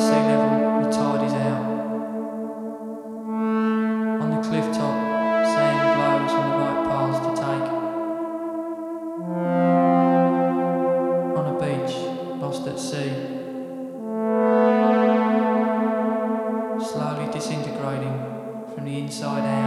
sea level, the tide is out. On the cliff top, sand blows on the right paths to take. On a beach, lost at sea. Slowly disintegrating from the inside out.